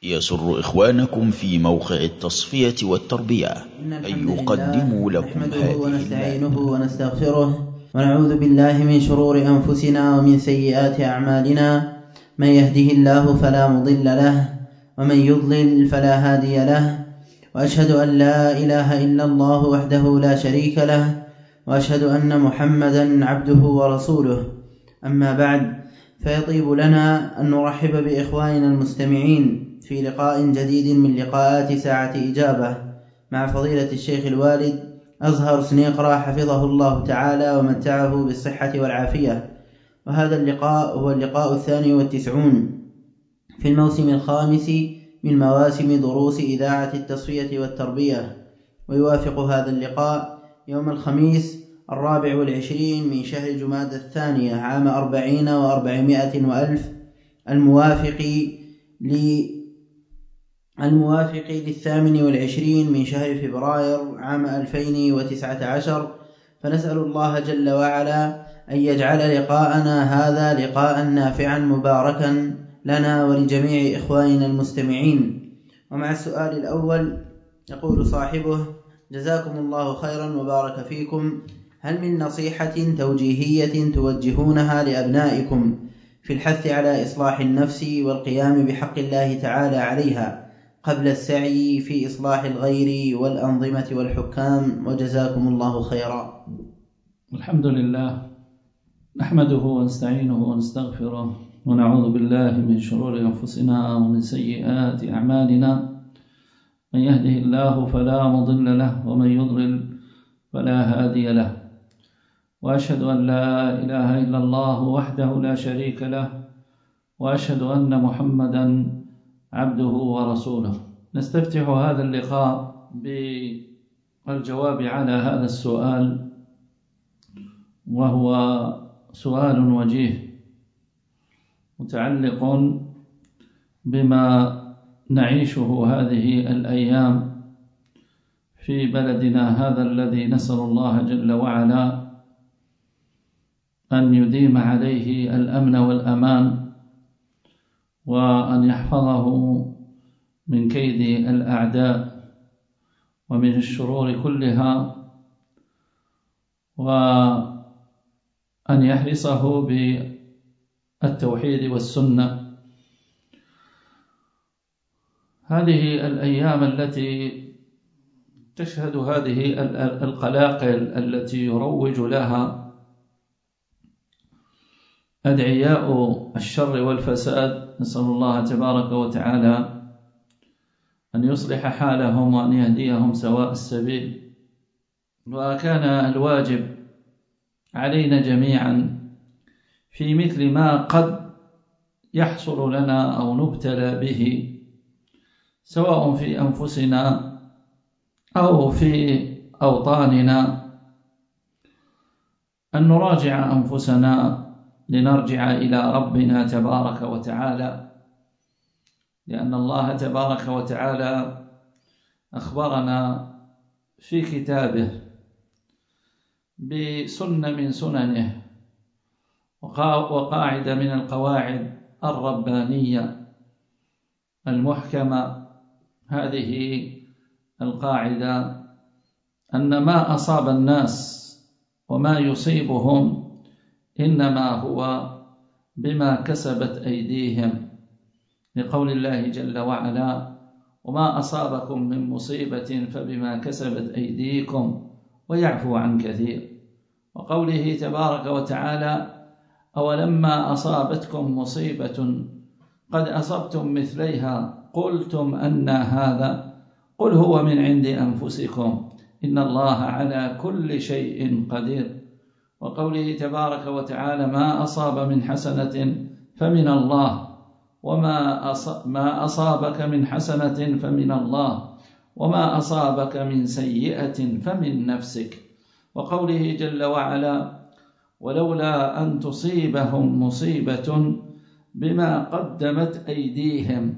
يسر إخوانكم في موقع التصفية والتربية أن يقدموا لكم هذه ونستعينه ونستغفره ونعوذ بالله من شرور أنفسنا ومن سيئات أعمالنا. من يهده الله فلا مضل له ومن يضلل فلا هادي له، وأشهد أن لا إله إلا الله وحده لا شريك له، وأشهد أن محمدا عبده ورسوله. أما بعد، فيطيب لنا أن نرحب بإخواننا المستمعين في لقاء جديد من لقاءات ساعة إجابة مع فضيلة الشيخ الوالد أزهر سنيقرة حفظه الله تعالى ومتعه بالصحة والعافية. وهذا اللقاء هو اللقاء 92 في الموسم الخامس من مواسم دروس إذاعة التصفية والتربية، ويوافق هذا اللقاء يوم الخميس 24 من شهر جمادى الثانية عام 40 و400 وألف، الموافق 28 من شهر فبراير عام 2019. فنسأل الله جل وعلا أن يجعل لقاءنا هذا لقاء نافعا مباركا لنا ولجميع إخواننا المستمعين. ومع السؤال الأول يقول صاحبه: جزاكم الله خيرا وبارك فيكم، هل من نصيحة توجيهية توجهونها لأبنائكم في الحث على إصلاح النفس والقيام بحق الله تعالى عليها قبل السعي في إصلاح الغير والأنظمة والحكام؟ وجزاكم الله خيرا. الحمد لله، نحمده ونستعينه ونستغفره ونعوذ بالله من شرور أنفسنا ومن سيئات أعمالنا. من يهده الله فلا مضل له ومن يضلل فلا هادي له، وأشهد أن لا إله إلا الله وحده لا شريك له، وأشهد أن محمدا عبده ورسوله. نستفتح هذا اللقاء بالجواب على هذا السؤال، وهو سؤال وجيه متعلق بما نعيشه هذه الأيام في بلدنا هذا الذي نسأل الله جل وعلا أن يديم عليه الأمن والأمان، وأن يحفظه من كيد الأعداء ومن الشرور كلها، وأن يحرسه بالتوحيد والسنة. هذه الأيام التي تشهد هذه القلاقل التي يروج لها أدعياء الشر والفساد، نسأل الله تبارك وتعالى أن يصلح حالهم وأن يهديهم سواء السبيل. وكان الواجب علينا جميعا في مثل ما قد يحصل لنا أو نبتلى به، سواء في أنفسنا أو في أوطاننا، أن نراجع أنفسنا لنرجع إلى ربنا تبارك وتعالى، لأن الله تبارك وتعالى أخبرنا في كتابه بسنة من سننه وقاعدة من القواعد الربانية المحكمة. هذه القاعدة أن ما أصاب الناس وما يصيبهم إنما هو بما كسبت أيديهم، لقول الله جل وعلا: وما أصابكم من مصيبة فبما كسبت أيديكم ويعفو عن كثير. وقوله تبارك وتعالى: أولما أصابتكم مصيبة قد أصبتم مثليها قلتم أن هذا قل هو من عند أنفسكم إن الله على كل شيء قدير. وقوله تبارك وتعالى: ما أصاب من حسنة فمن الله ما أصابك من حسنة فمن الله وما أصابك من سيئة فمن نفسك. وقوله جل وعلا: ولولا أن تصيبهم مصيبة بما قدمت أيديهم.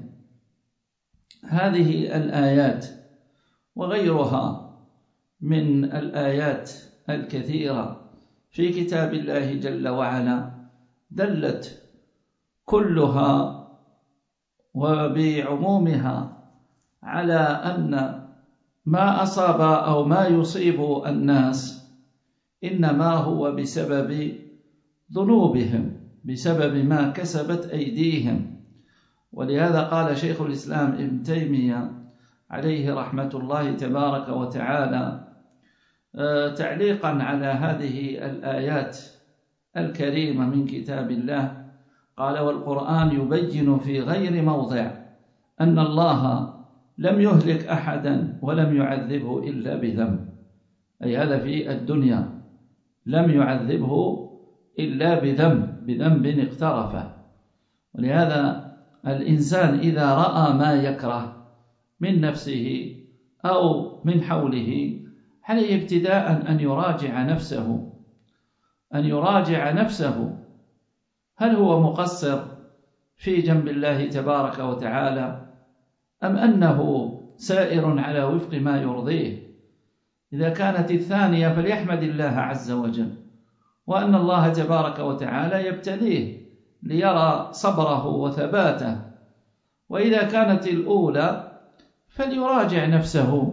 هذه الآيات وغيرها من الآيات الكثيرة في كتاب الله جل وعلا دلت كلها وبعمومها على أن ما أصاب أو ما يصيب الناس إنما هو بسبب ذنوبهم، بسبب ما كسبت أيديهم. ولهذا قال شيخ الإسلام ابن تيمية عليه رحمة الله تبارك وتعالى تعليقا على هذه الآيات الكريمة من كتاب الله، قال: والقرآن يبين في غير موضع أن الله لم يهلك أحدا ولم يعذبه إلا بذنب، أي هذا في الدنيا لم يعذبه إلا بذنب اقترفه. ولهذا الإنسان إذا رأى ما يكره من نفسه أو من حوله عليه ابتداء أن يراجع نفسه هل هو مقصر في جنب الله تبارك وتعالى أم أنه سائر على وفق ما يرضيه. إذا كانت الثانية فليحمد الله عز وجل، وأن الله تبارك وتعالى يبتليه ليرى صبره وثباته. وإذا كانت الأولى فليراجع نفسه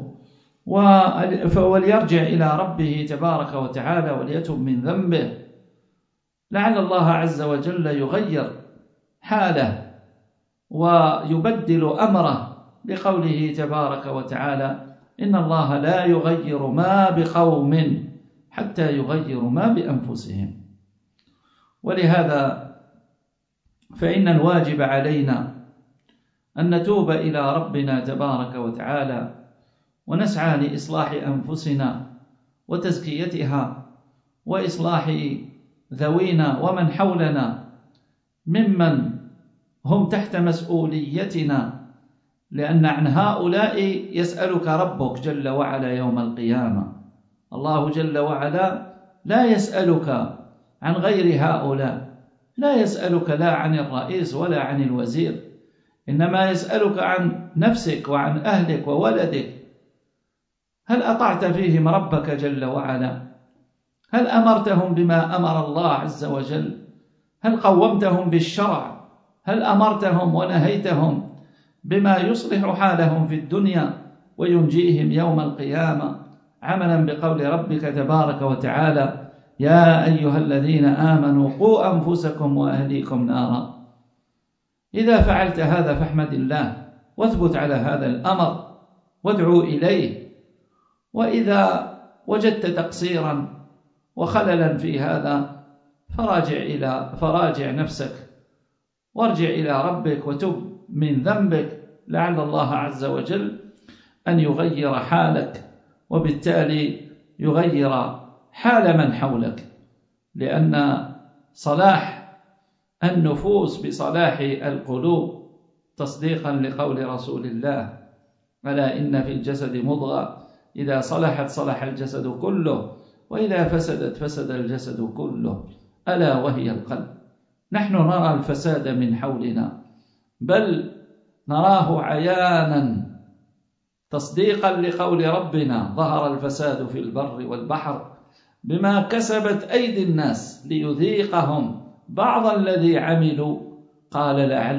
وليرجع إلى ربه تبارك وتعالى وليتب من ذنبه، لعل الله عز وجل يغير حاله ويبدل أمره، لقوله تبارك وتعالى: إن الله لا يغير ما بقوم حتى يغيروا ما بأنفسهم. ولهذا فإن الواجب علينا أن نتوب إلى ربنا تبارك وتعالى ونسعى لإصلاح أنفسنا وتزكيتها وإصلاح ذوينا ومن حولنا ممن هم تحت مسؤوليتنا، لأن عن هؤلاء يسألك ربك جل وعلا يوم القيامة. الله جل وعلا لا يسألك عن غير هؤلاء، لا يسألك لا عن الرئيس ولا عن الوزير، إنما يسألك عن نفسك وعن أهلك وولدك. هل أطعت فيهم ربك جل وعلا؟ هل أمرتهم بما أمر الله عز وجل؟ هل قومتهم بالشرع؟ هل أمرتهم ونهيتهم بما يصلح حالهم في الدنيا وينجيهم يوم القيامة، عملا بقول ربك تبارك وتعالى: يا أيها الذين آمنوا قوا أنفسكم وأهليكم نارا. إذا فعلت هذا فاحمد الله واثبت على هذا الأمر وادعو إليه. وإذا وجدت تقصيرا وخللا في هذا فراجع نفسك وارجع إلى ربك وتب من ذنبك، لعل الله عز وجل أن يغير حالك وبالتالي يغير حال من حولك، لأن صلاح النفوس بصلاح القلوب، تصديقا لقول رسول الله: ألا إن في الجسد مضغة إذا صلحت صلح الجسد كله وإذا فسدت فسد الجسد كله، ألا وهي القلب. نحن نرى الفساد من حولنا، بل نراه عيانا تصديقا لقول ربنا: ظهر الفساد في البر والبحر بما كسبت أيدي الناس ليذيقهم بعض الذي عملوا، قال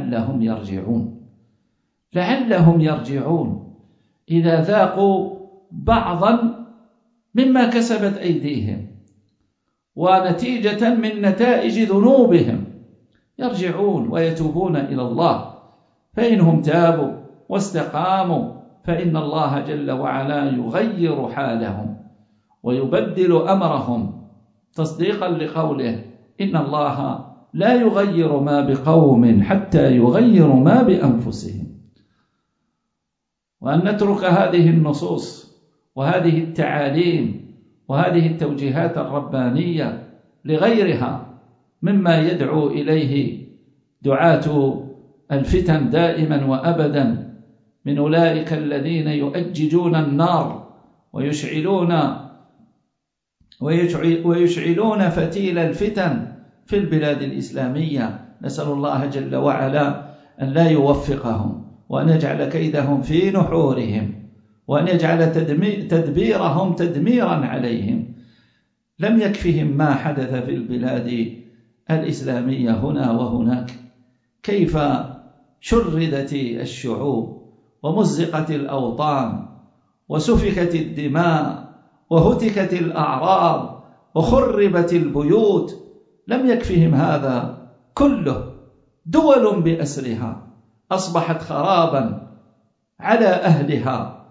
لعلهم يرجعون إذا ذاقوا بعضا مما كسبت أيديهم ونتيجة من نتائج ذنوبهم يرجعون ويتوبون إلى الله، فإنهم تابوا واستقاموا فإن الله جل وعلا يغير حالهم ويبدل أمرهم، تصديقا لقوله: إن الله لا يغير ما بقوم حتى يغيروا ما بأنفسهم. وأن نترك هذه النصوص وهذه التعاليم وهذه التوجيهات الربانية لغيرها مما يدعو إليه دعاة الفتن دائما وأبدا، من أولئك الذين يؤججون النار ويشعلون فتيل الفتن في البلاد الإسلامية. نسأل الله جل وعلا أن لا يوفقهم وأن يجعل كيدهم في نحورهم وأن يجعل تدبيرهم تدميرا عليهم. لم يكفهم ما حدث في البلاد الإسلامية هنا وهناك، كيف شردت الشعوب ومزقت الأوطان وسفكت الدماء وهتكت الأعراض وخربت البيوت، لم يكفهم هذا كله. دول بأسرها أصبحت خرابا على أهلها،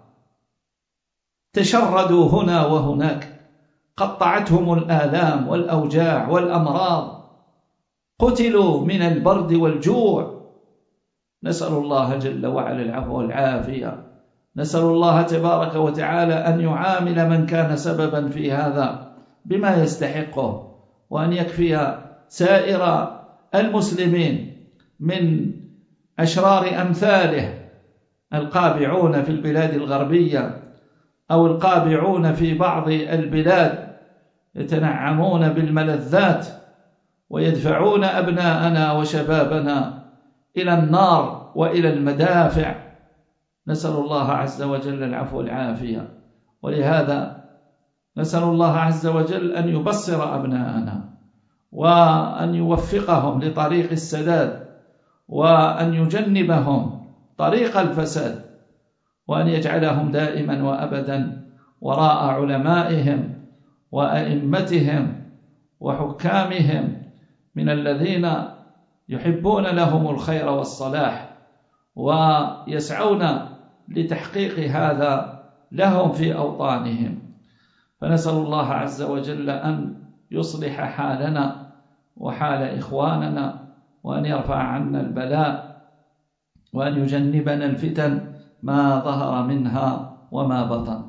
تشردوا هنا وهناك، قطعتهم الآلام والأوجاع والأمراض، قتلوا من البرد والجوع. نسأل الله جل وعلا العفو والعافية، نسأل الله تبارك وتعالى أن يعامل من كان سببا في هذا بما يستحقه، وأن يكفي سائر المسلمين من أشرار أمثاله القابعون في البلاد الغربية أو القابعون في بعض البلاد يتنعمون بالملذات ويدفعون أبناءنا وشبابنا إلى النار وإلى المدافع. نسأل الله عز وجل العفو والعافية. ولهذا نسأل الله عز وجل أن يبصر أبناءنا وأن يوفقهم لطريق السداد، وأن يجنبهم طريق الفساد، وأن يجعلهم دائما وأبدا وراء علمائهم وأئمتهم وحكامهم من الذين يحبون لهم الخير والصلاح ويسعون لتحقيق هذا لهم في أوطانهم. فنسأل الله عز وجل أن يصلح حالنا وحال إخواننا، وأن يرفع عنا البلاء، وأن يجنبنا الفتن ما ظهر منها وما بطن.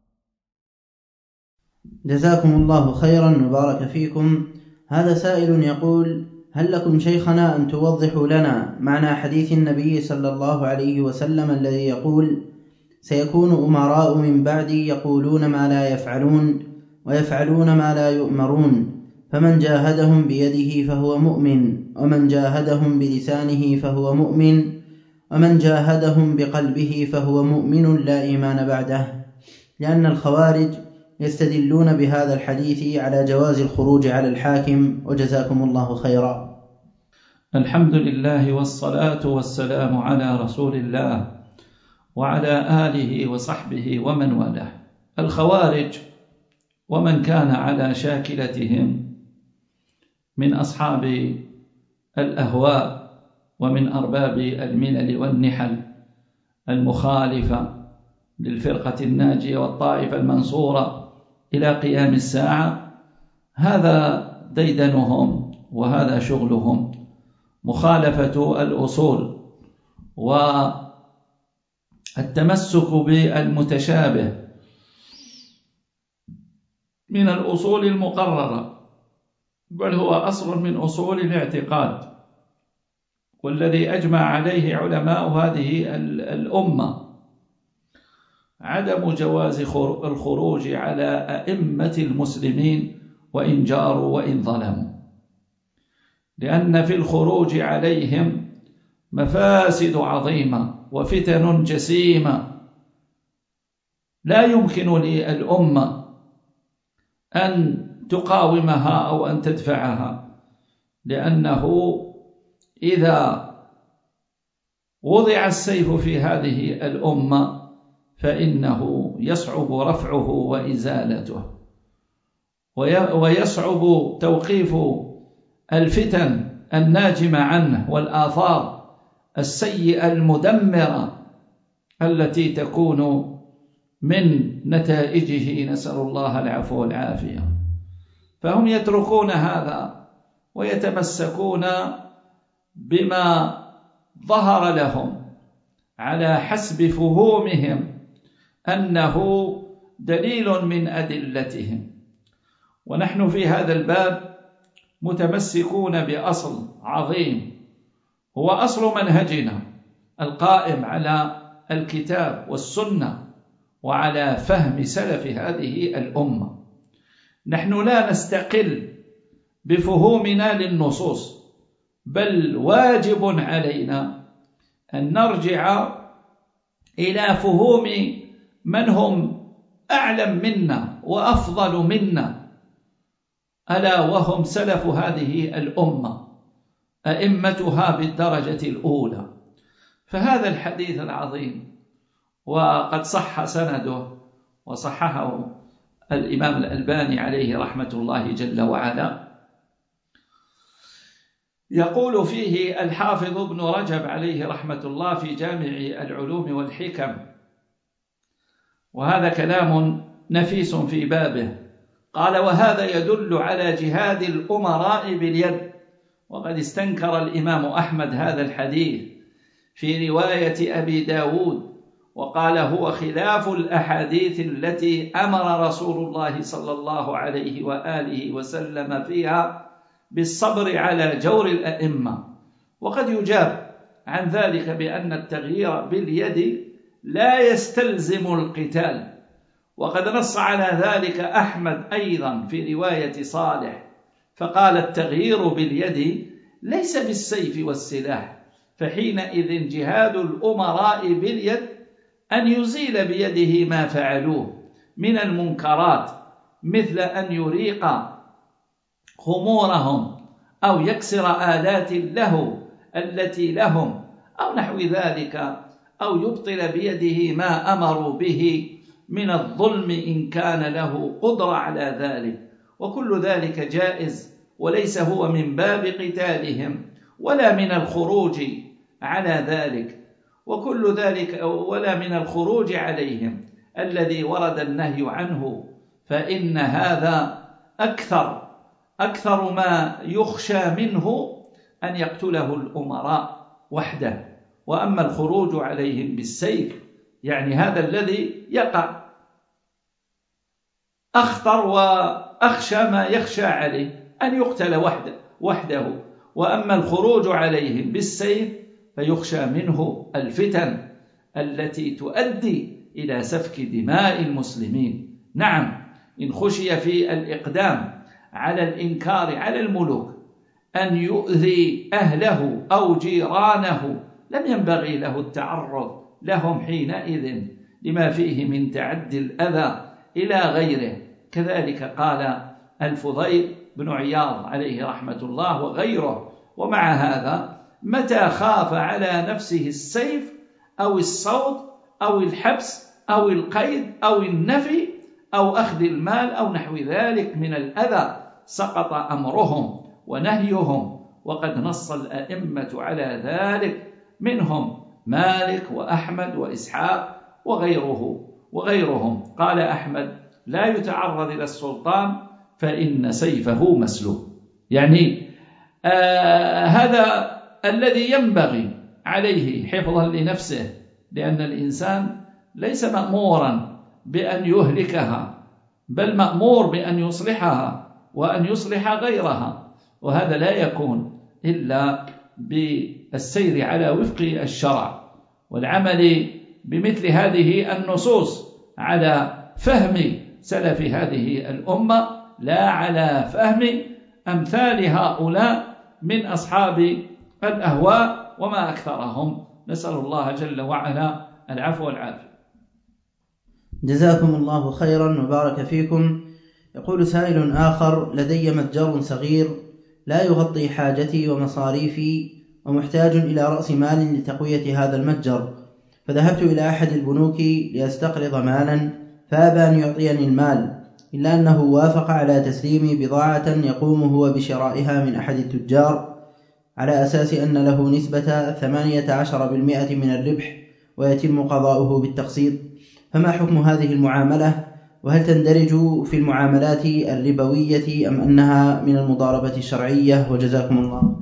جزاكم الله خيرا وبارك فيكم. هذا سائل يقول: هل لكم شيخنا أن توضحوا لنا معنى حديث النبي صلى الله عليه وسلم الذي يقول: سيكون أمراء من بعدي يقولون ما لا يفعلون ويفعلون ما لا يؤمرون، فمن جاهدهم بيده فهو مؤمن، ومن جاهدهم بلسانه فهو مؤمن، ومن جاهدهم بقلبه فهو مؤمن لا إيمان بعده، لأن الخوارج يستدلون بهذا الحديث على جواز الخروج على الحاكم. وجزاكم الله خيرا. الحمد لله والصلاة والسلام على رسول الله وعلى آله وصحبه ومن والاه. الخوارج ومن كان على شاكلتهم من أصحاب الأهواء ومن أرباب الملل والنحل المخالفة للفرقة الناجية والطائفة المنصورة إلى قيام الساعة، هذا ديدنهم وهذا شغلهم، مخالفة الأصول والتمسك بالمتشابه من الأصول المقررة، بل هو أصل من أصول الاعتقاد، والذي أجمع عليه علماء هذه الأمة عدم جواز الخروج على أئمة المسلمين وإن جاروا وإن ظلموا، لأن في الخروج عليهم مفاسد عظيمة وفتن جسيمة لا يمكن للأمة أن تقاومها أو أن تدفعها، لأنه إذا وضع السيف في هذه الأمة فإنه يصعب رفعه وإزالته، ويصعب توقيف الفتن الناجمة عنه والآثار السيئة المدمرة التي تكون من نتائجه، نسأل الله العفو والعافية. فهم يتركون هذا ويتمسكون بما ظهر لهم على حسب فهومهم أنه دليل من أدلتهم. ونحن في هذا الباب متمسكون بأصل عظيم هو أصل منهجنا القائم على الكتاب والسنة وعلى فهم سلف هذه الأمة. نحن لا نستقل بفهومنا للنصوص، بل واجب علينا أن نرجع إلى فهوم من هم أعلم منا وأفضل منا، ألا وهم سلف هذه الأمة، أئمتها بالدرجة الأولى، فهذا الحديث العظيم وقد صح سنده وصححه الإمام الألباني عليه رحمة الله جل وعلا، يقول فيه الحافظ ابن رجب عليه رحمة الله في جامع العلوم والحكم، وهذا كلام نفيس في بابه، قال: وهذا يدل على جهاد الأمراء باليد. وقد استنكر الإمام أحمد هذا الحديث في رواية أبي داود، وقال: هو خلاف الأحاديث التي أمر رسول الله صلى الله عليه وآله وسلم فيها بالصبر على جور الأئمة. وقد يجاب عن ذلك بأن التغيير باليد لا يستلزم القتال، وقد نص على ذلك أحمد أيضا في رواية صالح، فقال: التغيير باليد ليس بالسيف والسلاح، فحينئذ جهاد الأمراء باليد أن يزيل بيده ما فعلوه من المنكرات، مثل أن يريق خمورهم أو يكسر آلات له التي لهم أو نحو ذلك، أو يبطل بيده ما أمروا به من الظلم إن كان له قدرة على ذلك. وكل ذلك جائز، وليس هو من باب قتالهم ولا من الخروج على ذلك، وكل ذلك ولا من الخروج عليهم الذي ورد النهي عنه، فإن هذا أكثر ما يخشى منه أن يقتله الأمراء وحده. وأما الخروج عليهم بالسيف يعني هذا الذي يقع أخطر وأخشى ما يخشى عليه أن يقتل وحده، وأما الخروج عليهم بالسيف فيخشى منه الفتن التي تؤدي إلى سفك دماء المسلمين. نعم، إن خشي في الإقدام على الإنكار على الملوك أن يؤذي أهله أو جيرانه لم ينبغي له التعرض لهم حينئذ لما فيه من تعدي الأذى إلى غيره. كذلك قال الفضيل بن عياض عليه رحمة الله وغيره. ومع هذا متى خاف على نفسه السيف أو الصوت أو الحبس أو القيد أو النفي أو أخذ المال أو نحو ذلك من الأذى سقط أمرهم ونهيهم، وقد نص الأئمة على ذلك، منهم مالك وأحمد وإسحاق وغيرهم. قال أحمد: لا يتعرض إلى السلطان فإن سيفه مسلول. يعني هذا الذي ينبغي عليه حفظا لنفسه، لأن الإنسان ليس مأمورا بأن يهلكها، بل مأمور بأن يصلحها وأن يصلح غيرها، وهذا لا يكون إلا بالسير على وفق الشرع والعمل بمثل هذه النصوص على فهم سلف هذه الأمة، لا على فهم أمثال هؤلاء من أصحاب الأهواء وما أكثرهم. نسأل الله جل وعلا العفو والعافية. جزاكم الله خيرا وبارك فيكم. يقول سائل آخر: لدي متجر صغير لا يغطي حاجتي ومصاريفي ومحتاج إلى رأس مال لتقوية هذا المتجر، فذهبت إلى أحد البنوك لأستقرض مالا فأبى أن يعطيني المال، إلا أنه وافق على تسليمي بضاعة يقوم هو بشرائها من أحد التجار على أساس أن له نسبة 18% من الربح ويتم قضاؤه بالتقسيط، فما حكم هذه المعاملة؟ وهل تندرج في المعاملات الربوية أم أنها من المضاربة الشرعية؟ وجزاكم الله.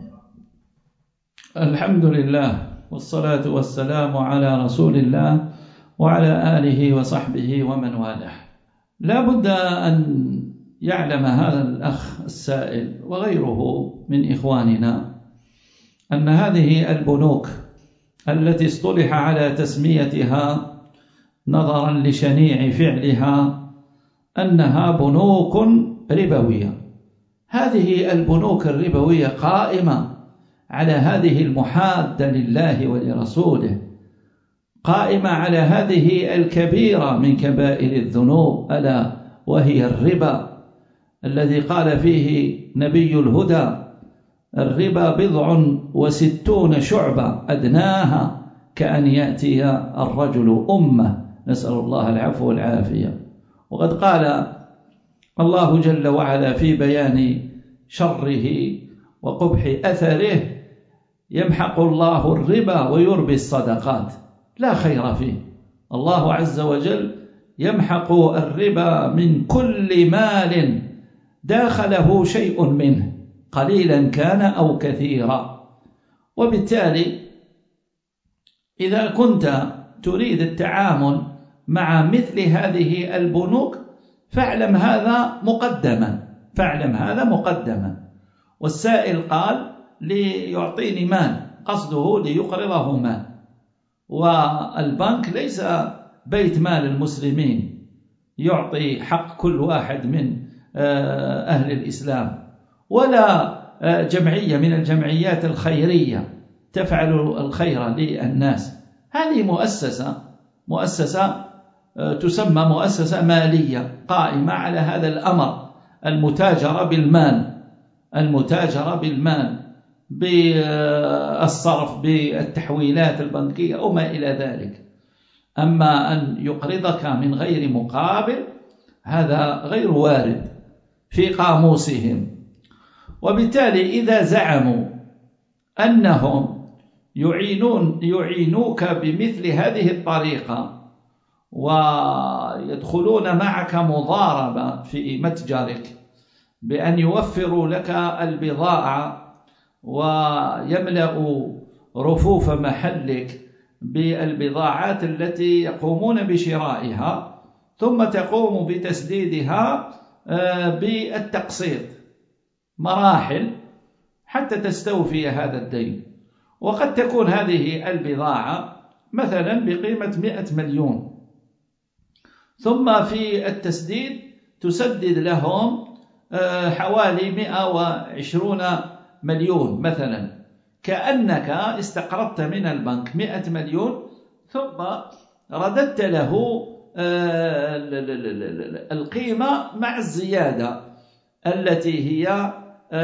الحمد لله والصلاة والسلام على رسول الله وعلى آله وصحبه ومن والاه. لا بد أن يعلم هذا الأخ السائل وغيره من إخواننا أن هذه البنوك التي اصطلح على تسميتها نظرا لشنيع فعلها أنها بنوك ربوية، هذه البنوك الربوية قائمة على هذه المحادة لله ولرسوله، قائمة على هذه الكبيرة من كبائر الذنوب، ألا وهي الربا، الذي قال فيه نبي الهدى: الربا 60 شعبة أدناها كأن يأتي الرجل أمة، نسأل الله العفو والعافية. وقد قال الله جل وعلا في بيان شره وقبح أثره: يمحق الله الربا ويربي الصدقات لا خير فيه. الله عز وجل يمحق الربا من كل مال داخله شيء منه، قليلا كان أو كثيرا. وبالتالي إذا كنت تريد التعامل مع مثل هذه البنوك فاعلم هذا مقدما. والسائل قال: ليعطيني مال، قصده ليقرضه مال، والبنك ليس بيت مال المسلمين يعطي حق كل واحد من أهل الإسلام، ولا جمعية من الجمعيات الخيرية تفعل الخير للناس. هذه مؤسسة تسمى مؤسسة مالية قائمة على هذا الأمر، المتاجرة بالمال بالصرف بالتحويلات البنكية وما إلى ذلك. أما أن يقرضك من غير مقابل هذا غير وارد في قاموسهم. وبالتالي إذا زعموا أنهم يعينوك بمثل هذه الطريقة ويدخلون معك مضاربة في متجرك بأن يوفروا لك البضاعة ويملأوا رفوف محلك بالبضاعات التي يقومون بشرائها ثم تقوم بتسديدها بالتقسيط مراحل حتى تستوفي هذا الدين، وقد تكون هذه البضاعة مثلا بقيمة 100 مليون، ثم في التسديد تسدد لهم حوالي 120 مليون مثلا، كأنك استقرضت من البنك 100 مليون ثم رددت له القيمة مع الزيادة التي هي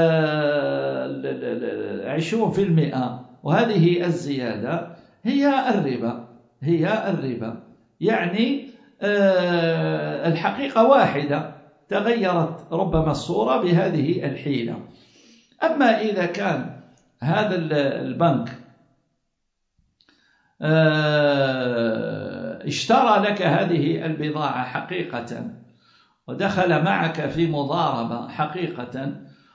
20%، وهذه الزيادة هي الربا. يعني الحقيقة واحدة، تغيرت ربما الصورة بهذه الحيلة. أما إذا كان هذا البنك اشترى لك هذه البضاعة حقيقة ودخل معك في مضاربة حقيقة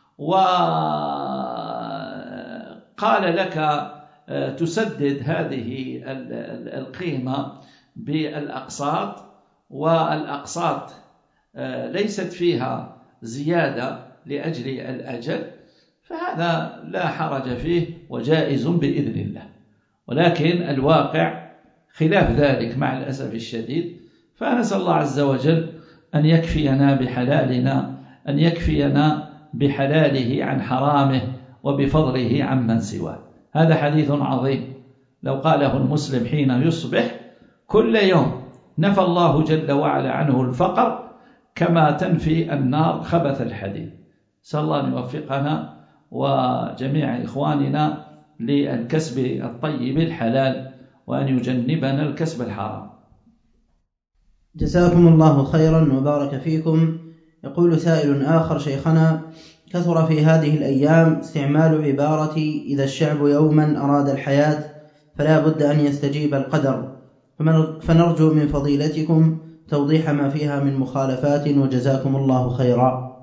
وقال لك تسدد هذه القيمة بالأقساط، والأقساط ليست فيها زيادة لأجل الأجل، فهذا لا حرج فيه وجائز بإذن الله. ولكن الواقع خلاف ذلك مع الأسف الشديد، فنسأل الله عز وجل أن يكفينا بحلالنا، أن يكفينا بحلاله عن حرامه وبفضله عمن سواه. هذا حديث عظيم لو قاله المسلم حين يصبح كل يوم نفى الله جل وعلا عنه الفقر كما تنفي النار خبث الحديد. نسأل الله أن يوفقنا وجميع إخواننا للكسب الطيب الحلال وأن يجنبنا الكسب الحرام. جزاكم الله خيرا وبارك فيكم. يقول سائل آخر: شيخنا، كثر في هذه الأيام استعمال عبارة إذا الشعب يوما أراد الحياة فلا بد أن يستجيب القدر، فنرجو من فضيلتكم توضيح ما فيها من مخالفات، وجزاكم الله خيرا.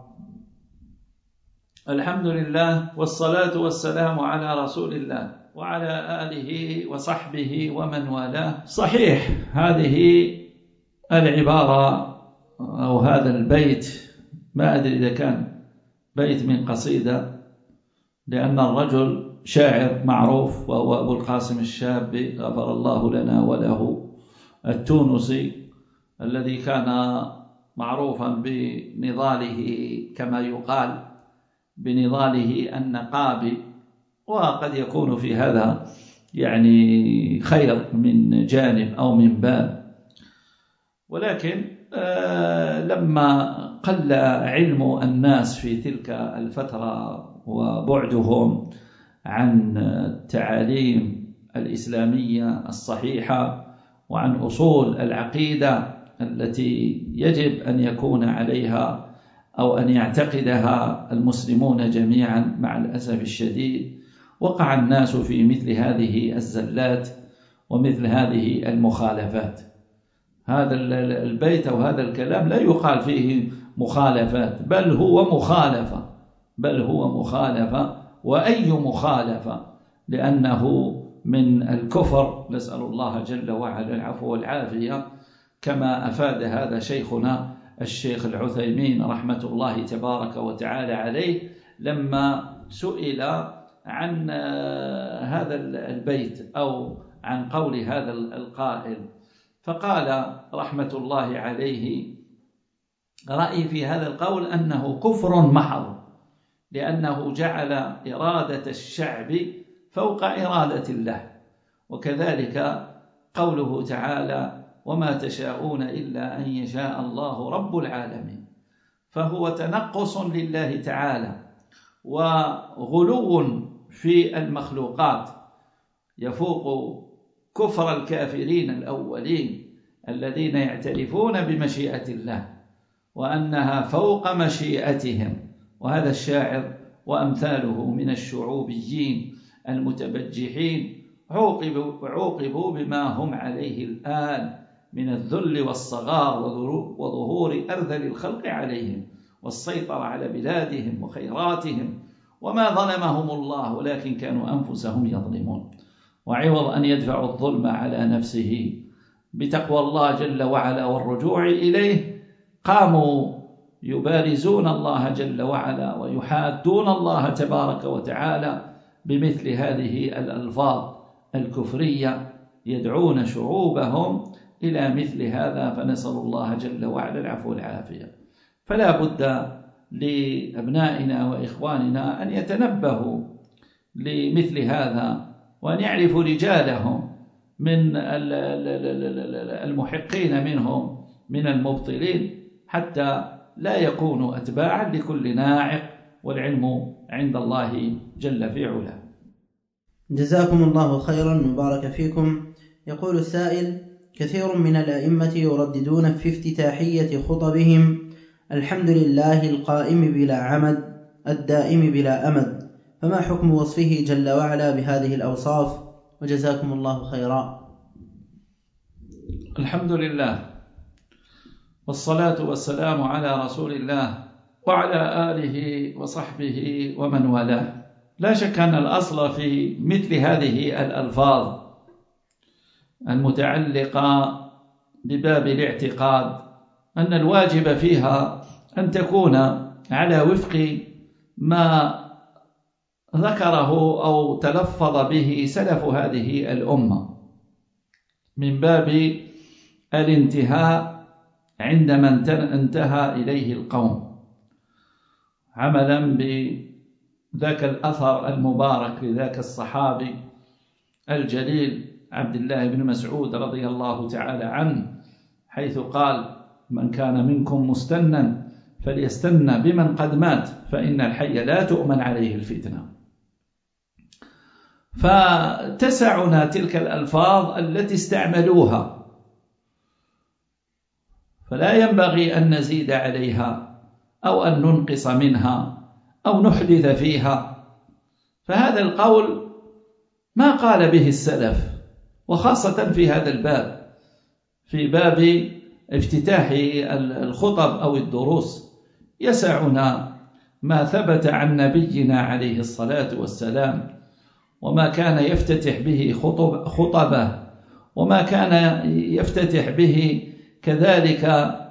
الحمد لله والصلاة والسلام على رسول الله وعلى آله وصحبه ومن والاه. صحيح هذه العبارة أو هذا البيت، ما أدري إذا كان بيت من قصيدة، لأن الرجل شاعر معروف وهو أبو القاسم الشابي غفر الله لنا وله، التونسي، الذي كان معروفا بنضاله كما يقال بنضاله النقابي، وقد يكون في هذا يعني خير من جانب أو من باب. ولكن لما قل علم الناس في تلك الفترة وبعدهم عن التعاليم الإسلامية الصحيحة وعن أصول العقيدة التي يجب أن يكون عليها أو أن يعتقدها المسلمون جميعا. مع الأسف الشديد وقع الناس في مثل هذه الزلات ومثل هذه المخالفات. هذا البيت أو هذا الكلام لا يقال فيه مخالفات، بل هو مخالفة وأي مخالفة، لأنه من الكفر، نسأل الله جل وعلا العفو والعافية، كما أفاد هذا شيخنا الشيخ العثيمين رحمة الله تبارك وتعالى عليه لما سئل عن هذا البيت أو عن قول هذا القائل، فقال رحمة الله عليه: رأيي في هذا القول أنه كفر محض، لأنه جعل إرادة الشعب فوق إرادة الله. وكذلك قوله تعالى: وما تشاءون إلا أن يشاء الله رب العالمين. فهو تنقص لله تعالى وغلو في المخلوقات يفوق كفر الكافرين الأولين الذين يعترفون بمشيئة الله وأنها فوق مشيئتهم. وهذا الشاعر وأمثاله من الشعوبيين المتبجحين عوقبوا بما هم عليه الآن من الذل والصغار وظهور أرذل الخلق عليهم والسيطرة على بلادهم وخيراتهم، وما ظلمهم الله ولكن كانوا أنفسهم يظلمون. وعوض أن يدفعوا الظلم على نفسه بتقوى الله جل وعلا والرجوع إليه، قاموا يبارزون الله جل وعلا ويحادون الله تبارك وتعالى بمثل هذه الألفاظ الكفرية، يدعون شعوبهم إلى مثل هذا، فنسأل الله جل وعلا العفو والعافية. فلا بد لأبنائنا وإخواننا أن يتنبهوا لمثل هذا وأن يعرفوا رجالهم من المحقين منهم من المبطلين، حتى لا يكونوا أتباعا لكل ناعق، والعلم عند الله جل في علاه. جزاكم الله خيرا وبارك فيكم. يقول السائل: كثير من الأئمة يرددون في افتتاحية خطبهم: الحمد لله القائم بلا عمد الدائم بلا أمد، فما حكم وصفه جل وعلا بهذه الأوصاف؟ وجزاكم الله خيرا. الحمد لله والصلاة والسلام على رسول الله وعلى آله وصحبه ومن والاه. لا شك أن الأصل في مثل هذه الألفاظ المتعلقة بباب الاعتقاد أن الواجب فيها أن تكون على وفق ما ذكره أو تلفظ به سلف هذه الأمة من باب الانتهاء عندما انتهى إليه القوم، عملا بذاك الأثر المبارك لذاك الصحابي الجليل عبد الله بن مسعود رضي الله تعالى عنه، حيث قال: من كان منكم مستنا فليستن بمن قد مات فإن الحي لا تؤمن عليه الفتنة. فتسعنا تلك الألفاظ التي استعملوها، فلا ينبغي أن نزيد عليها أو أن ننقص منها أو نحدث فيها. فهذا القول ما قال به السلف، وخاصة في هذا الباب، في باب افتتاح الخطب أو الدروس، يسعنا ما ثبت عن نبينا عليه الصلاة والسلام وما كان يفتتح به خطبه، وما كان يفتتح به كذلك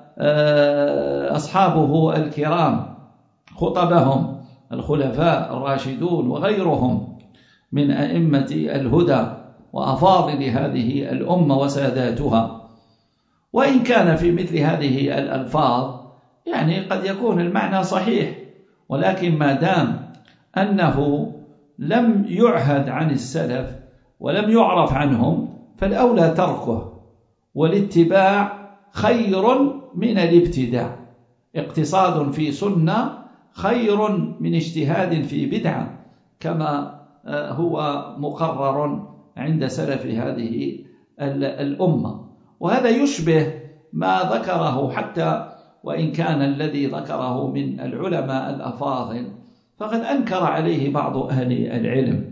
أصحابه الكرام خطبهم، الخلفاء الراشدون وغيرهم من أئمة الهدى وأفاضل هذه الأمة وساداتها. وإن كان في مثل هذه الألفاظ يعني قد يكون المعنى صحيح، ولكن ما دام أنه لم يعهد عن السلف ولم يعرف عنهم فالأولى تركه، والاتباع خير من الابتداع. اقتصاد في سنة خير من اجتهاد في بدعة، كما هو مقرر عند سلف هذه الأمة. وهذا يشبه ما ذكره، حتى وإن كان الذي ذكره من العلماء الأفاضل فقد أنكر عليه بعض أهل العلم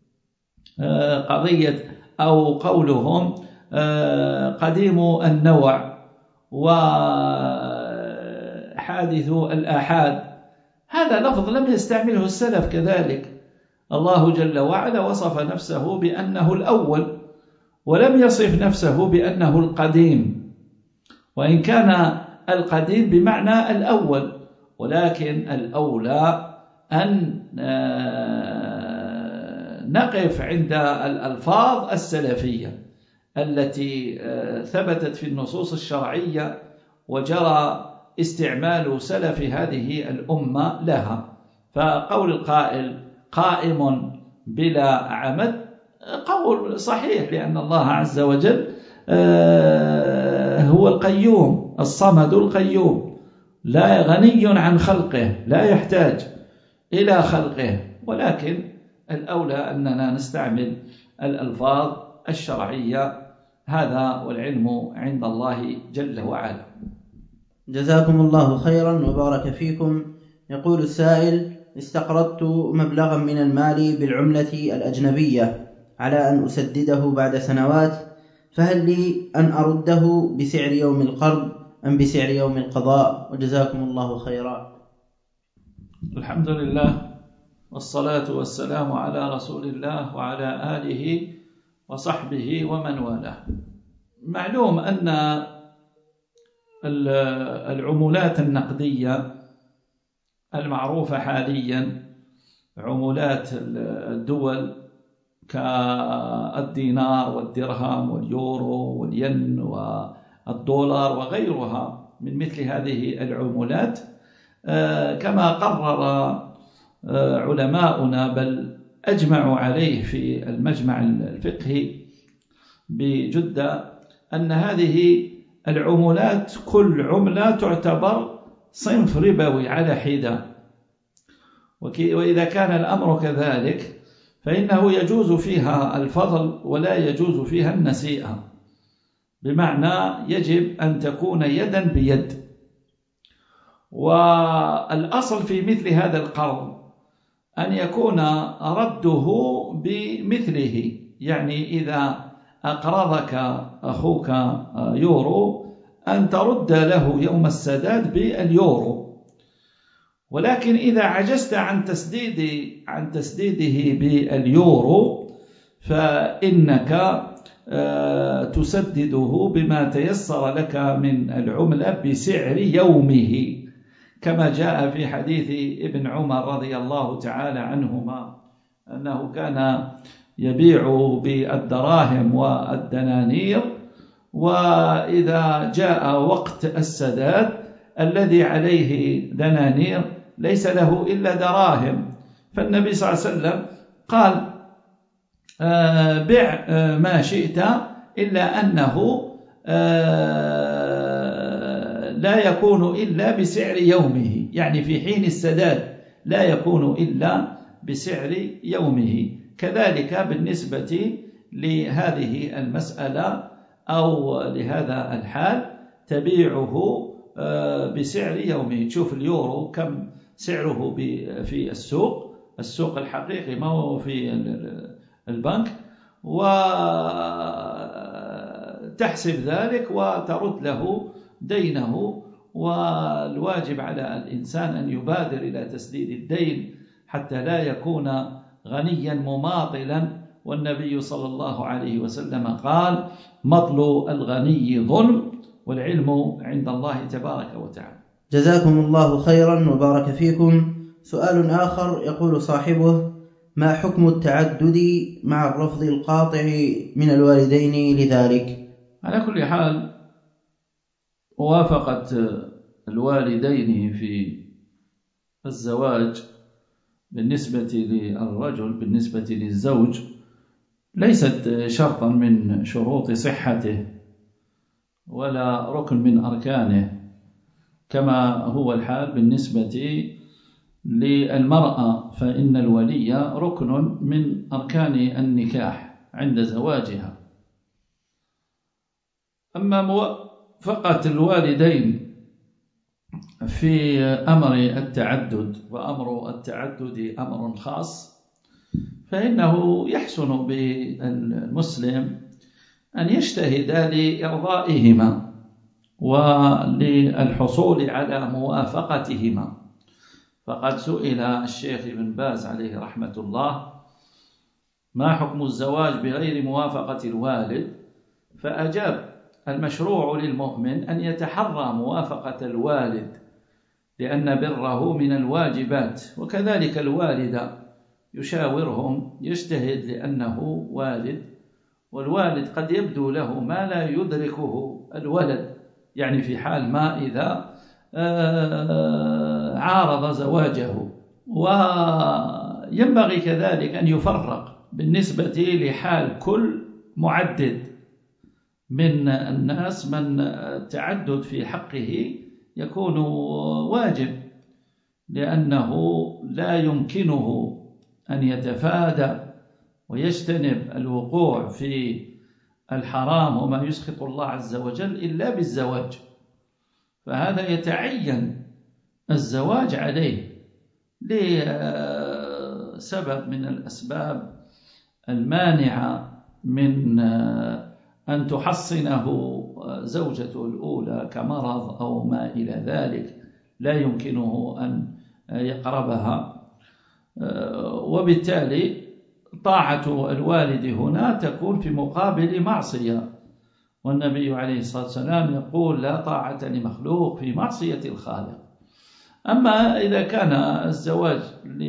قضية أو قولهم قديم النوع وحادث الآحاد. هذا لفظ لم يستعمله السلف كذلك. الله جل وعلا وصف نفسه بأنه الأول ولم يصف نفسه بأنه القديم، وإن كان القديم بمعنى الأول، ولكن الأولى أن نقف عند الألفاظ السلفية التي ثبتت في النصوص الشرعية وجرى استعمال سلف هذه الأمة لها. فقول القائل قائم بلا عمد قول صحيح، لأن الله عز وجل هو القيوم الصمد القيوم، لا غني عن خلقه، لا يحتاج إلى خلقه، ولكن الأولى أننا نستعمل الألفاظ الشرعية. هذا والعلم عند الله جل وعلا. جزاكم الله خيرا وبارك فيكم. يقول السائل: استقرضت مبلغا من المال بالعملة الأجنبية على أن أسدده بعد سنوات، فهل لي أن أرده بسعر يوم القرض أم بسعر يوم القضاء؟ وجزاكم الله خيرا. الحمد لله والصلاة والسلام على رسول الله وعلى آله وصحبه ومن والاه. معلوم أن العملات النقدية المعروفة حاليا، عملات الدول كالدينار والدرهم واليورو والين والدولار وغيرها من مثل هذه العملات، كما قرر علماؤنا بل أجمعوا عليه في المجمع الفقهي بجدة أن هذه العملات كل عملة تعتبر صنف ربوي على حدة، وإذا كان الأمر كذلك فإنه يجوز فيها الفضل ولا يجوز فيها النسيئة، بمعنى يجب أن تكون يدا بيد. والأصل في مثل هذا القرض أن يكون رده بمثله، يعني إذا أقرضك أخوك يورو أن ترد له يوم السداد باليورو، ولكن إذا عجزت عن تسديده باليورو فإنك تسدده بما تيسر لك من العملة بسعر يومه، كما جاء في حديث ابن عمر رضي الله تعالى عنهما أنه كان يبيع بالدراهم والدنانير، وإذا جاء وقت السداد الذي عليه دنانير ليس له إلا دراهم، فالنبي صلى الله عليه وسلم قال بع ما شئت إلا أنه لا يكون إلا بسعر يومه، يعني في حين السداد لا يكون إلا بسعر يومه. كذلك بالنسبة لهذه المسألة أو لهذا الحال تبيعه بسعر يومه. تشوف اليورو كم سعره في السوق الحقيقي، ما هو في البنك، وتحسب ذلك وترد له دينه. والواجب على الإنسان أن يبادر إلى تسديد الدين حتى لا يكون غنيا مماطلا، والنبي صلى الله عليه وسلم قال مطل الغني ظلم والعلم عند الله تبارك وتعالى. جزاكم الله خيرا وبارك فيكم. سؤال آخر يقول صاحبه: ما حكم التعدد مع الرفض القاطع من الوالدين لذلك؟ على كل حال موافقة الوالدين في الزواج بالنسبة للرجل بالنسبة للزوج ليست شرطا من شروط صحته ولا ركن من أركانه، كما هو الحال بالنسبة للمرأة، فإن الولي ركن من أركان النكاح عند زواجها. أما موافقة الوالدين في أمر التعدد، وأمر التعدد أمر خاص، فإنه يحسن بالمسلم أن يجتهد لإرضائهما وللحصول على موافقتهما. فقد سئل الشيخ ابن باز عليه رحمة الله: ما حكم الزواج بغير موافقة الوالد؟ فأجاب: المشروع للمؤمن أن يتحرى موافقة الوالد، لأن بره من الواجبات، وكذلك الوالد يشاورهم، يجتهد لأنه والد، والوالد قد يبدو له ما لا يدركه الولد، يعني في حال ما إذا عارض زواجه. وينبغي كذلك أن يفرق بالنسبة لحال كل معدد من الناس من التعدد في حقه يكون واجب، لأنه لا يمكنه أن يتفادى ويجتنب الوقوع في الحرام وما يسخط الله عز وجل إلا بالزواج. فهذا يتعين الزواج عليه لسبب من الأسباب المانعة من أن تحصنه زوجته الأولى كمرض أو ما إلى ذلك، لا يمكنه أن يقربها، وبالتالي طاعة الوالد هنا تكون في مقابل معصية، والنبي عليه الصلاة والسلام يقول: لا طاعة لمخلوق في معصية الخالق. أما إذا كان الزواج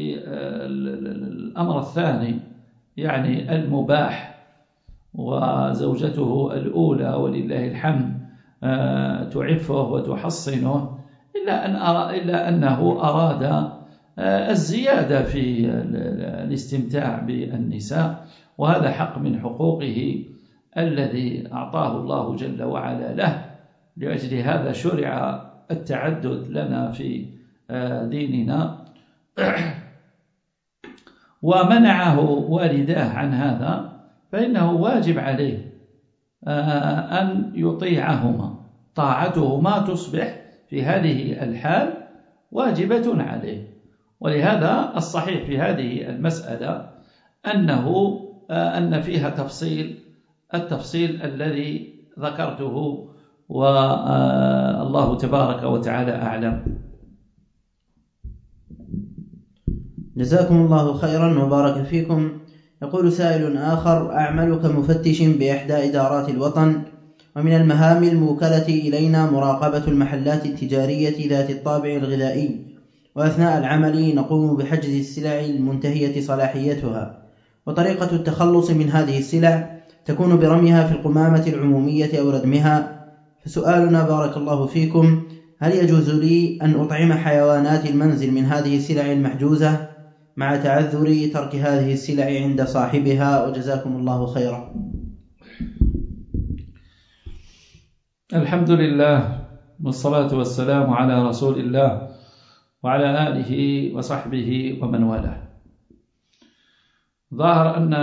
للأمر الثاني، يعني المباح، وزوجته الأولى ولله الحمد تعفه وتحصنه، إلا أنه أراد الزيادة في الاستمتاع بالنساء، وهذا حق من حقوقه الذي أعطاه الله جل وعلا له. لأجل هذا شرع التعدد لنا في ديننا، ومنعه والداه عن هذا، فإنه واجب عليه أن يطيعهما. طاعتهما تصبح في هذه الحال واجبة عليه. ولهذا الصحيح في هذه المسألة أن فيها التفصيل الذي ذكرته، والله تبارك وتعالى أعلم. جزاكم الله خيرا وبارك فيكم. يقول سائل آخر: أعمل كمفتش بإحدى إدارات الوطن، ومن المهام الموكلة إلينا مراقبة المحلات التجارية ذات الطابع الغذائي، وأثناء العمل نقوم بحجز السلع المنتهية صلاحيتها، وطريقة التخلص من هذه السلع تكون برميها في القمامة العمومية أو ردمها. فسؤالنا بارك الله فيكم: هل يجوز لي أن أطعم حيوانات المنزل من هذه السلع المحجوزة مع تعذر ترك هذه السلع عند صاحبها؟ وجزاكم الله خيرا. الحمد لله، والصلاة والسلام على رسول الله وعلى آله وصحبه ومن والاه. ظاهر أن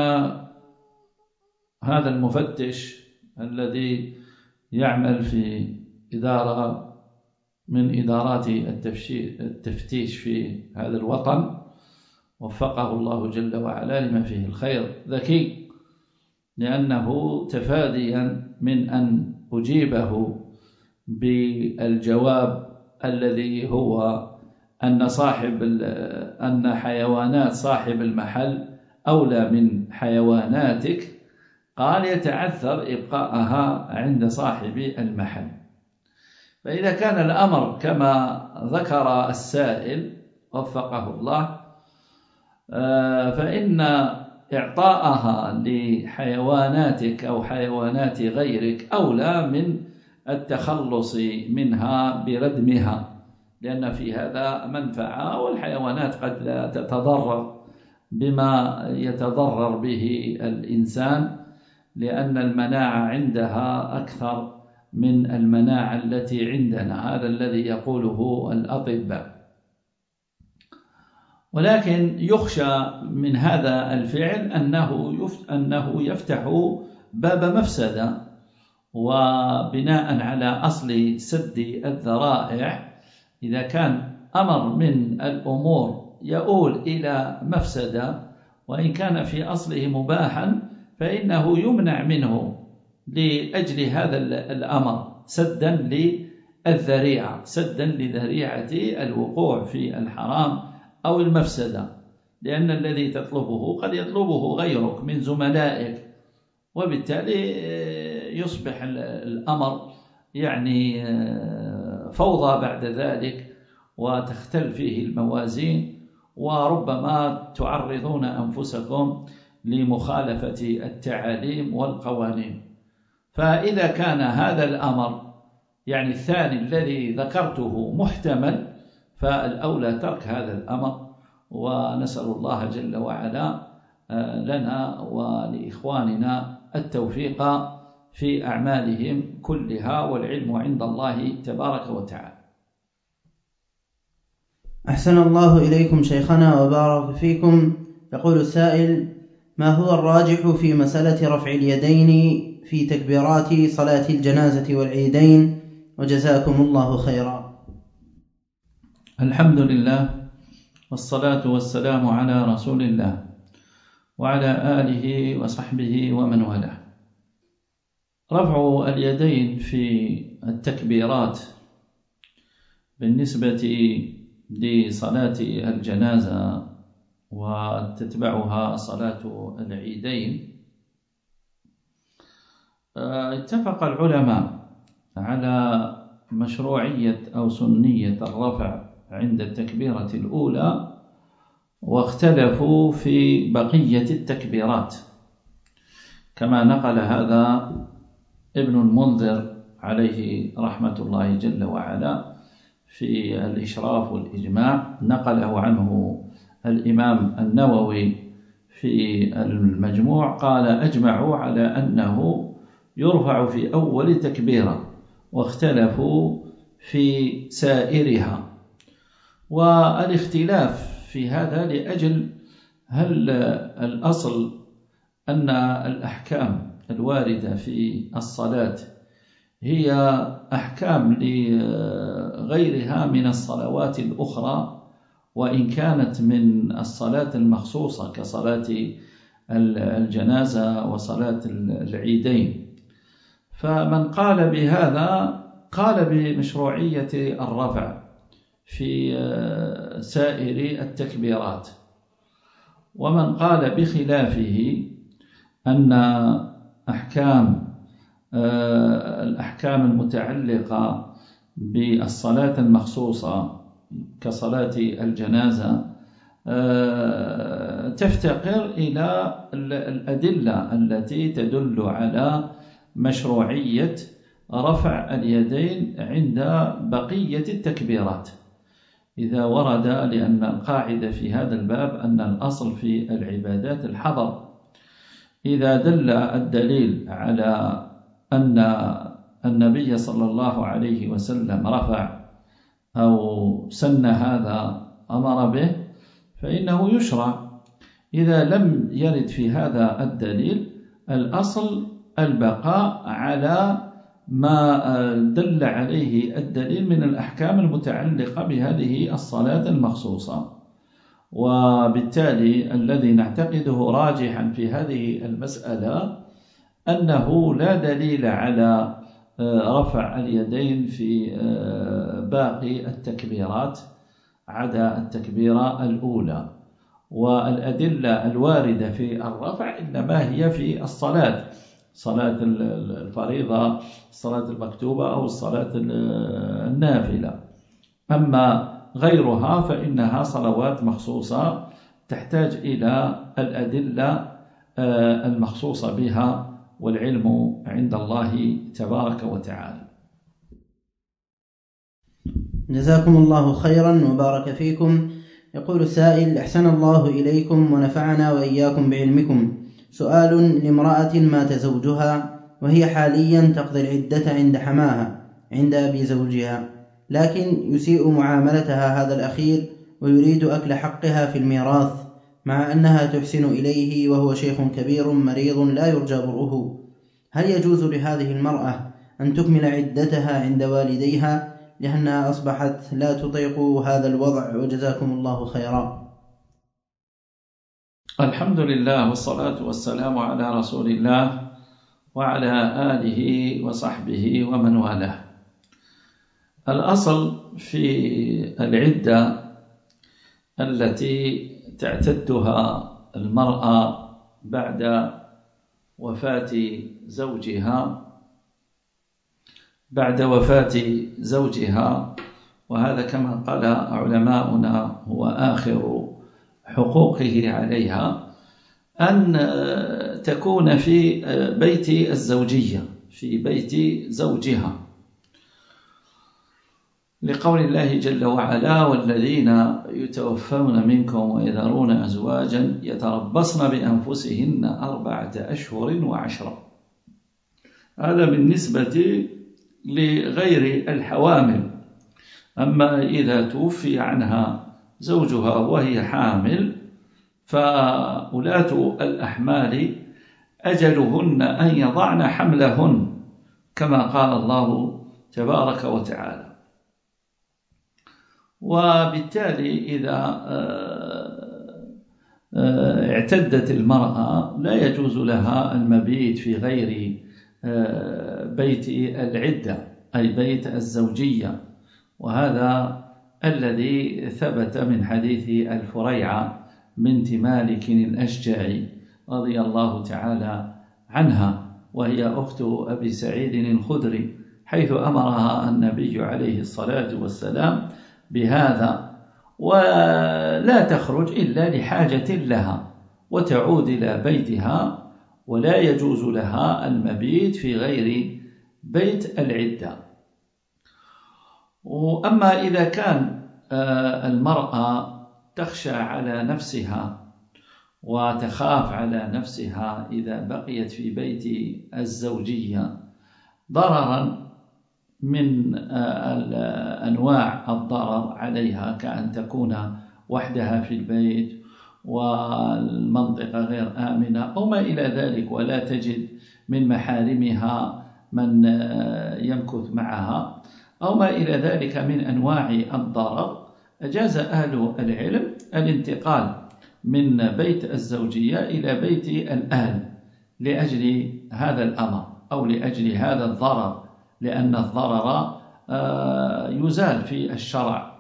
هذا المفتش الذي يعمل في إدارة من إدارات التفتيش في هذا الوطن، وفقه الله جل وعلا لما فيه الخير، ذكي، لأنه تفاديا من أن أجيبه بالجواب الذي هو أن حيوانات صاحب المحل أولى من حيواناتك، قال: يتعذر إبقاءها عند صاحب المحل. فإذا كان الأمر كما ذكر السائل وفقه الله، فإن إعطاءها لحيواناتك أو حيوانات غيرك أولى من التخلص منها بردمها، لأن في هذا منفعة، والحيوانات قد لا تتضرر بما يتضرر به الإنسان، لأن المناعة عندها أكثر من المناعة التي عندنا. هذا الذي يقوله الأطباء. ولكن يخشى من هذا الفعل أنه يفتح باب مفسدة، وبناء على أصل سد الذرائع إذا كان أمر من الأمور يؤول إلى مفسدة وإن كان في أصله مباحا فإنه يمنع منه لأجل هذا الأمر سدا للذريعة، سدا لذريعة الوقوع في الحرام أو المفسدة، لأن الذي تطلبه قد يطلبه غيرك من زملائك، وبالتالي يصبح الأمر يعني فوضى بعد ذلك وتختل فيه الموازين، وربما تعرضون أنفسكم لمخالفة التعاليم والقوانين. فإذا كان هذا الأمر يعني الثاني الذي ذكرته محتمل فالأولى ترك هذا الأمر، ونسأل الله جل وعلا لنا ولإخواننا التوفيق في أعمالهم كلها، والعلم عند الله تبارك وتعالى. أحسن الله إليكم شيخنا وبارك فيكم. يقول السائل: ما هو الراجح في مسألة رفع اليدين في تكبيرات صلاة الجنازة والعيدين؟ وجزاكم الله خيرا. الحمد لله والصلاة والسلام على رسول الله وعلى آله وصحبه ومن والاه. رفع اليدين في التكبيرات بالنسبة لصلاة الجنازة وتتبعها صلاة العيدين، اتفق العلماء على مشروعية أو سنية الرفع عند التكبيرة الأولى، واختلفوا في بقية التكبيرات، كما نقل هذا ابن المنذر عليه رحمة الله جل وعلا في الإشراف والإجماع، نقله عنه الإمام النووي في المجموع، قال: أجمعوا على أنه يرفع في أول تكبيرة، واختلفوا في سائرها. والاختلاف في هذا لأجل هل الأصل أن الأحكام الواردة في الصلاة هي أحكام لغيرها من الصلوات الأخرى، وإن كانت من الصلاة المخصوصة كصلاة الجنازة وصلاة العيدين. فمن قال بهذا قال بمشروعية الرفع في سائر التكبيرات، ومن قال بخلافه أن الأحكام المتعلقة بالصلاة المخصوصة كصلاة الجنازة تفتقر إلى الأدلة التي تدل على مشروعية رفع اليدين عند بقية التكبيرات إذا ورد، لأن القاعدة في هذا الباب أن الأصل في العبادات الحظر. إذا دل الدليل على أن النبي صلى الله عليه وسلم رفع أو سن هذا أمر به فإنه يشرع. إذا لم يرد في هذا الدليل الأصل البقاء على ما دل عليه الدليل من الأحكام المتعلقة بهذه الصلاة المخصوصة. وبالتالي الذي نعتقده راجحا في هذه المسألة أنه لا دليل على رفع اليدين في باقي التكبيرات عدا التكبيرة الأولى، والأدلة الواردة في الرفع إنما هي في الصلاة، صلاة الفريضة، الصلاة المكتوبة أو الصلاة النافلة. أما غيرها فإنها صلوات مخصوصة تحتاج إلى الأدلة المخصوصة بها، والعلم عند الله تبارك وتعالى. جزاكم الله خيرا وبارك فيكم. يقول السائل: أحسن الله إليكم ونفعنا وإياكم بعلمكم. سؤال لامرأة مات زوجها وهي حاليا تقضي العدة عند حماها عند أبي زوجها، لكن يسيء معاملتها هذا الأخير ويريد أكل حقها في الميراث، مع أنها تحسن إليه وهو شيخ كبير مريض لا يرجى برؤه، هل يجوز لهذه المرأة أن تكمل عدتها عند والديها لأنها أصبحت لا تطيق هذا الوضع؟ وجزاكم الله خيرا. الحمد لله والصلاة والسلام على رسول الله وعلى آله وصحبه ومن والاه. الأصل في العدة التي تعتدها المرأة بعد وفاة زوجها وهذا كما قال علماؤنا هو آخر حقوقه عليها، أن تكون في بيت الزوجية، في بيت زوجها، لقول الله جل وعلا: والذين يتوفون منكم ويذرون أزواجا يتربصن بأنفسهن 4 أشهر و10. هذا بالنسبة لغير الحوامل. أما إذا توفي عنها زوجها وهي حامل فأولاة الأحمال أجلهن أن يضعن حملهن كما قال الله تبارك وتعالى. وبالتالي إذا اعتدت المرأة لا يجوز لها المبيت في غير بيت العدة أي بيت الزوجية، وهذا الذي ثبت من حديث الفريعة بنت مالك الأشجعي رضي الله تعالى عنها، وهي أخت أبي سعيد الخدري، حيث أمرها النبي عليه الصلاة والسلام بهذا، ولا تخرج إلا لحاجة لها وتعود إلى بيتها، ولا يجوز لها المبيت في غير بيت العدة. وأما إذا كان المرأة تخشى على نفسها وتخاف على نفسها إذا بقيت في بيت الزوجية ضررا من أنواع الضرر عليها، كأن تكون وحدها في البيت والمنطقة غير آمنة أو ما إلى ذلك، ولا تجد من محارمها من يمكث معها أو ما إلى ذلك من أنواع الضرر، أجاز أهل العلم الانتقال من بيت الزوجية إلى بيت الأهل لأجل هذا الأمر أو لأجل هذا الضرر، لأن الضرر يزال في الشرع.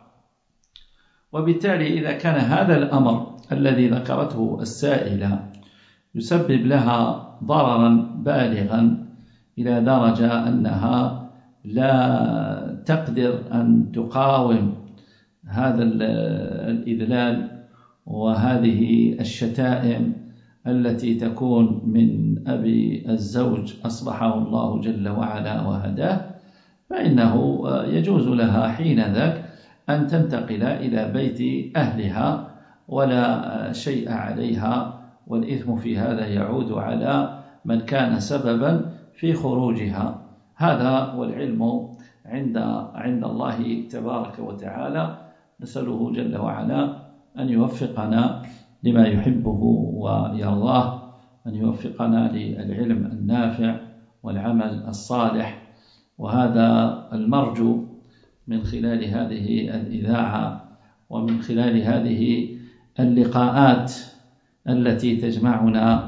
وبالتالي إذا كان هذا الأمر الذي ذكرته السائلة يسبب لها ضررا بالغا إلى درجة أنها لا تقدر أن تقاوم هذا الإذلال وهذه الشتائم التي تكون من أبي الزوج أصلحه الله جل وعلا وهداه، فإنه يجوز لها حين ذاك أن تنتقل إلى بيت أهلها ولا شيء عليها، والإثم في هذا يعود على من كان سببا في خروجها. هذا والعلم عند الله تبارك وتعالى، نسأله جل وعلا أن يوفقنا لما يحبه ويرضاه، أن يوفقنا للعلم النافع والعمل الصالح. وهذا المرجو من خلال هذه الإذاعة ومن خلال هذه اللقاءات التي تجمعنا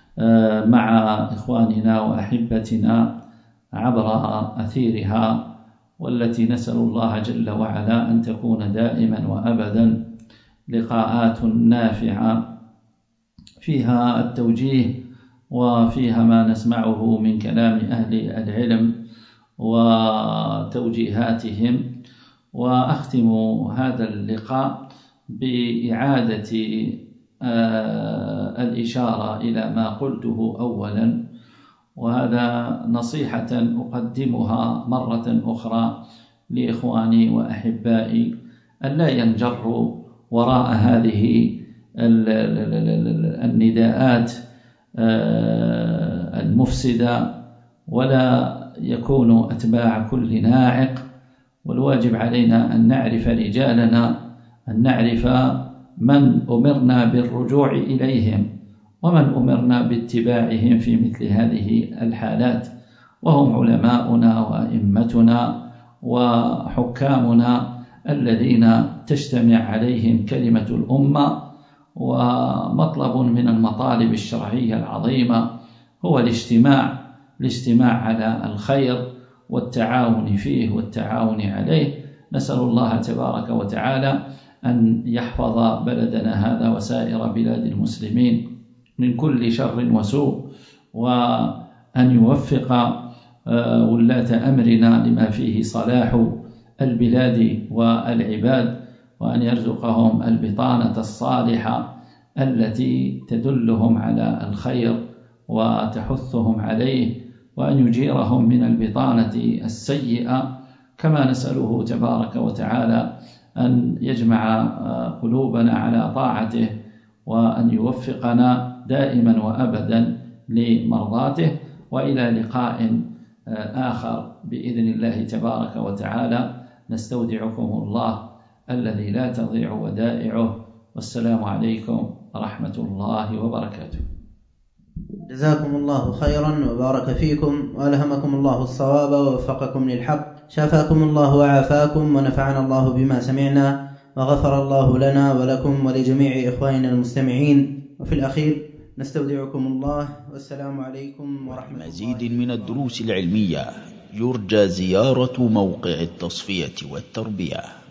مع إخواننا وأحبتنا عبر أثيرها، والتي نسأل الله جل وعلا أن تكون دائما وأبدا لقاءات نافعة فيها التوجيه وفيها ما نسمعه من كلام أهل العلم وتوجيهاتهم. وأختم هذا اللقاء بإعادة الإشارة إلى ما قلته أولا، وهذا نصيحة أقدمها مرة أخرى لإخواني وأحبائي أن لا ينجروا وراء هذه النداءات المفسدة ولا يكونوا أتباع كل ناعق. والواجب علينا أن نعرف رجالنا أن نعرف من أمرنا بالرجوع إليهم ومن أمرنا باتباعهم في مثل هذه الحالات، وهم علماؤنا وأئمتنا وحكامنا الذين تجتمع عليهم كلمة الأمة. ومطلب من المطالب الشرعية العظيمة هو الاجتماع على الخير والتعاون فيه والتعاون عليه. نسأل الله تبارك وتعالى أن يحفظ بلدنا هذا وسائر بلاد المسلمين من كل شر وسوء، وأن يوفق ولاة أمرنا لما فيه صلاح البلاد والعباد، وأن يرزقهم البطانة الصالحة التي تدلهم على الخير وتحثهم عليه، وأن يجيرهم من البطانة السيئة. كما نسأله تبارك وتعالى أن يجمع قلوبنا على طاعته، وأن يوفقنا دائما وأبدا لمرضاته. وإلى لقاء آخر بإذن الله تبارك وتعالى، نستودعكم الله الذي لا تضيع ودائعه، والسلام عليكم ورحمة الله وبركاته. جزاكم الله خيرا وبارك فيكم وألهمكم الله الصواب ووفقكم للحق، شافاكم الله وعافاكم ونفعنا الله بما سمعنا، وغفر الله لنا ولكم ولجميع إخواننا المستمعين. وفي الأخير نستودعكم الله، والسلام عليكم ورحمة الله. مزيد من الدروس العلمية يرجى زيارة موقع التصفية والتربية.